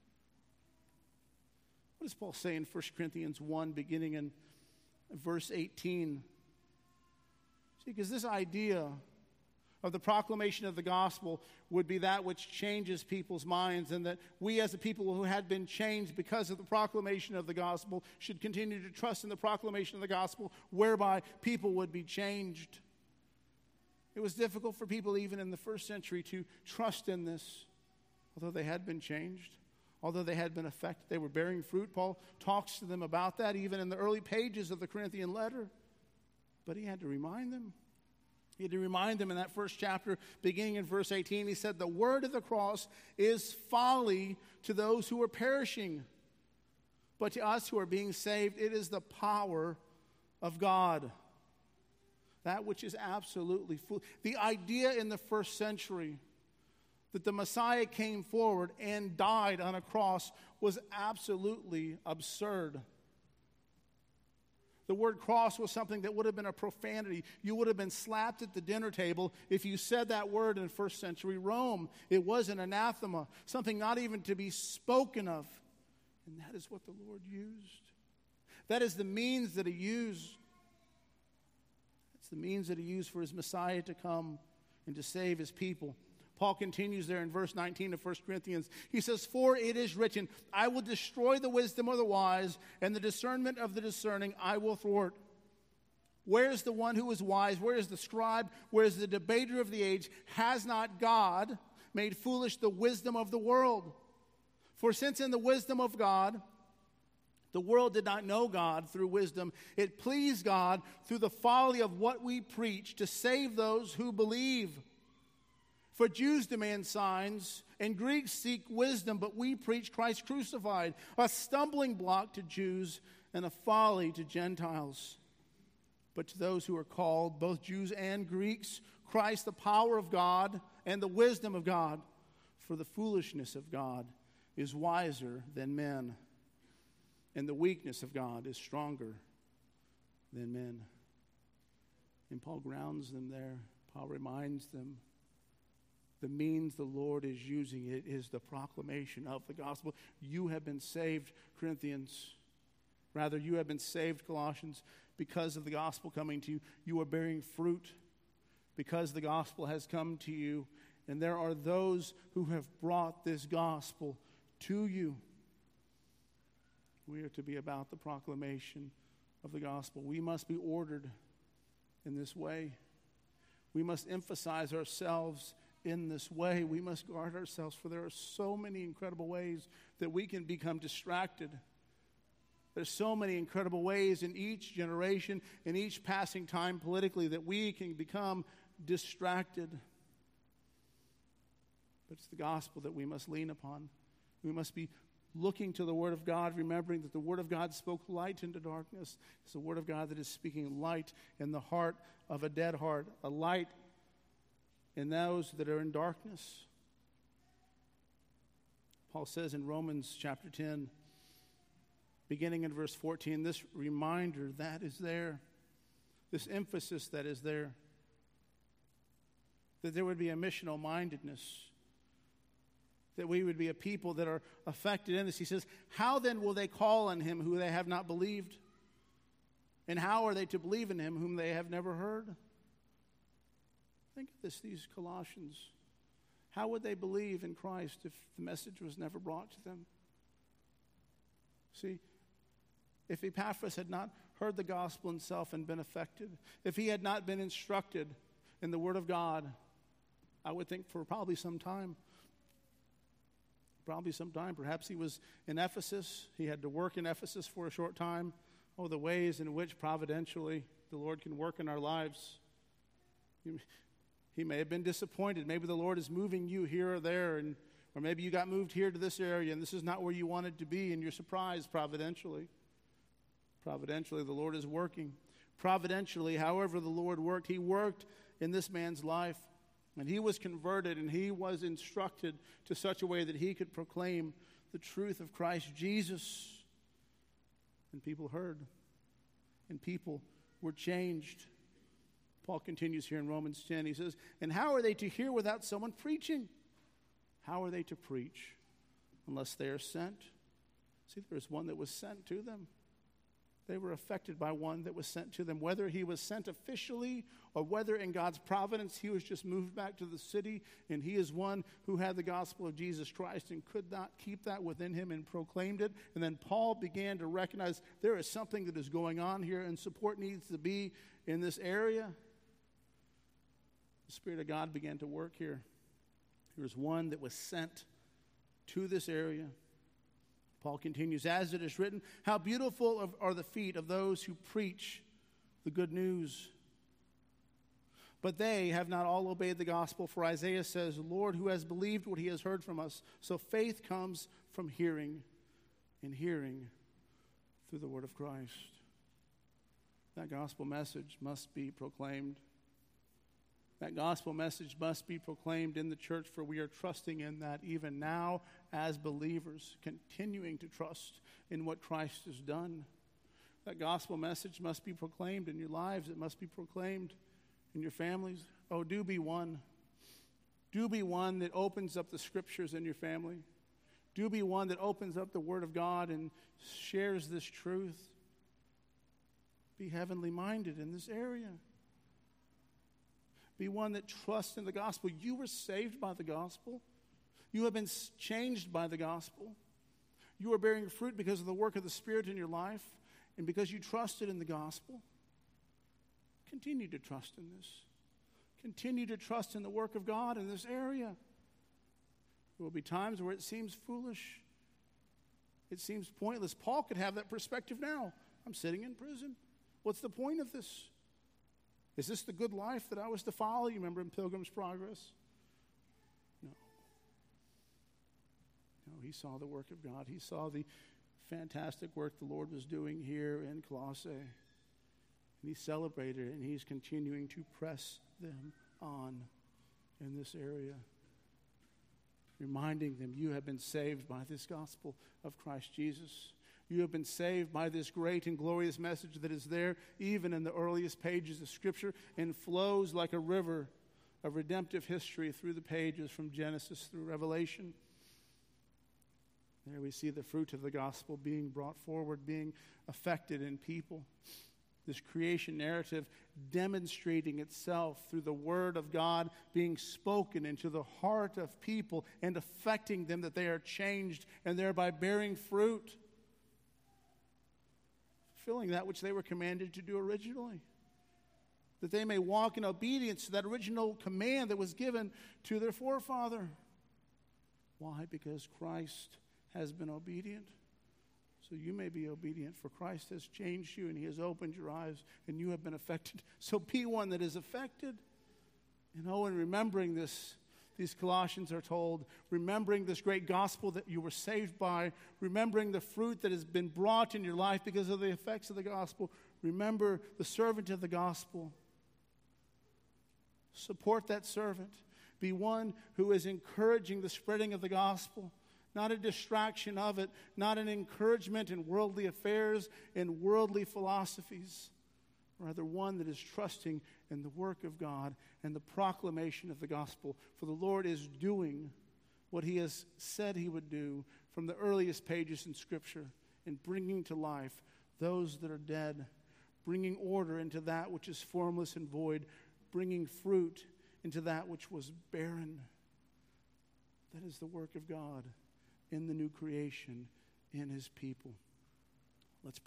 What does Paul say in 1 Corinthians 1, beginning in verse 18? See, because this idea of the proclamation of the gospel would be that which changes people's minds, and that we as a people who had been changed because of the proclamation of the gospel should continue to trust in the proclamation of the gospel, whereby people would be changed. It was difficult for people even in the first century to trust in this, although they had been changed, although they had been affected. They were bearing fruit. Paul talks to them about that even in the early pages of the Corinthian letter. But he had to remind them. He had to remind them in that first chapter, beginning in verse 18, he said, the word of the cross is folly to those who are perishing. But to us who are being saved, it is the power of God. That which is absolutely foolish. The idea in the first century that the Messiah came forward and died on a cross was absolutely absurd. The word cross was something that would have been a profanity. You would have been slapped at the dinner table if you said that word in first century Rome. It was an anathema, something not even to be spoken of. And that is what the Lord used. That is the means that he used. It's the means that he used for his Messiah to come and to save his people. Paul continues there in verse 19 of 1 Corinthians. He says, for it is written, I will destroy the wisdom of the wise, and the discernment of the discerning I will thwart. Where is the one who is wise? Where is the scribe? Where is the debater of the age? Has not God made foolish the wisdom of the world? For since in the wisdom of God, the world did not know God through wisdom, it pleased God through the folly of what we preach to save those who believe. For Jews demand signs, and Greeks seek wisdom, but we preach Christ crucified, a stumbling block to Jews and a folly to Gentiles. But to those who are called, both Jews and Greeks, Christ the power of God and the wisdom of God. For the foolishness of God is wiser than men, and the weakness of God is stronger than men. And Paul grounds them there. Paul reminds them the means the Lord is using, it is the proclamation of the gospel. You have been saved, Corinthians. Rather, you have been saved, Colossians, because of the gospel coming to you. You are bearing fruit because the gospel has come to you. And there are those who have brought this gospel to you. We are to be about the proclamation of the gospel. We must be ordered in this way. We must emphasize ourselves in this way. We must guard ourselves, for there are so many incredible ways that we can become distracted. There's so many incredible ways in each generation, in each passing time politically, that we can become distracted. But it's the gospel that we must lean upon. We must be looking to the Word of God, remembering that the Word of God spoke light into darkness. It's the Word of God that is speaking light in the heart of a dead heart, a light in those that are in darkness. Paul says in Romans chapter 10, beginning in verse 14, this reminder that is there, this emphasis that is there, that there would be a missional mindedness, that we would be a people that are affected in this. He says, how then will they call on him who they have not believed? And how are they to believe in him whom they have never heard? Think of this, these Colossians. How would they believe in Christ if the message was never brought to them? See, if Epaphras had not heard the gospel himself and been affected, if he had not been instructed in the Word of God, I would think for probably some time. Perhaps he was in Ephesus. He had to work in Ephesus for a short time. Oh, the ways in which providentially the Lord can work in our lives. He may have been disappointed. Maybe the Lord is moving you here or there, or maybe you got moved here to this area, and this is not where you wanted to be, and you're surprised providentially. Providentially, the Lord is working. Providentially, however the Lord worked, he worked in this man's life. And he was converted, and he was instructed to such a way that he could proclaim the truth of Christ Jesus. And people heard, and people were changed. Paul continues here in Romans 10. He says, and how are they to hear without someone preaching? How are they to preach unless they are sent? See, there was one that was sent to them. They were affected by one that was sent to them. Whether he was sent officially or whether in God's providence he was just moved back to the city, and he is one who had the gospel of Jesus Christ and could not keep that within him and proclaimed it. And then Paul began to recognize there is something that is going on here and support needs to be in this area. The Spirit of God began to work here. There was one that was sent to this area. Paul continues, as it is written, how beautiful are the feet of those who preach the good news. But they have not all obeyed the gospel, for Isaiah says, Lord, who has believed what he has heard from us? So faith comes from hearing, and hearing through the word of Christ. That gospel message must be proclaimed. That gospel message must be proclaimed in the church, for we are trusting in that even now as believers, continuing to trust in what Christ has done. That gospel message must be proclaimed in your lives. It must be proclaimed in your families. Oh, do be one. Do be one that opens up the scriptures in your family. Do be one that opens up the Word of God and shares this truth. Be heavenly minded in this area. Be one that trusts in the gospel. You were saved by the gospel. You have been changed by the gospel. You are bearing fruit because of the work of the Spirit in your life and because you trusted in the gospel. Continue to trust in this. Continue to trust in the work of God in this area. There will be times where it seems foolish. It seems pointless. Paul could have that perspective now. I'm sitting in prison. What's the point of this? Is this the good life that I was to follow? You remember in Pilgrim's Progress? No. No, he saw the work of God. He saw the fantastic work the Lord was doing here in Colossae. And he celebrated it, and he's continuing to press them on in this area. Reminding them, you have been saved by this gospel of Christ Jesus. You have been saved by this great and glorious message that is there even in the earliest pages of Scripture and flows like a river of redemptive history through the pages from Genesis through Revelation. There we see the fruit of the gospel being brought forward, being affected in people. This creation narrative demonstrating itself through the Word of God being spoken into the heart of people and affecting them that they are changed and thereby bearing fruit. Fulfilling that which they were commanded to do originally. That they may walk in obedience to that original command that was given to their forefather. Why? Because Christ has been obedient. So you may be obedient, for Christ has changed you and he has opened your eyes and you have been affected. So be one that is affected. And in remembering this, these Colossians are told, remembering this great gospel that you were saved by, remembering the fruit that has been brought in your life because of the effects of the gospel, remember the servant of the gospel. Support that servant. Be one who is encouraging the spreading of the gospel, not a distraction of it, not an encouragement in worldly affairs and worldly philosophies. Rather, one that is trusting in the work of God and the proclamation of the gospel. For the Lord is doing what he has said he would do from the earliest pages in Scripture in bringing to life those that are dead, bringing order into that which is formless and void, bringing fruit into that which was barren. That is the work of God in the new creation, in his people.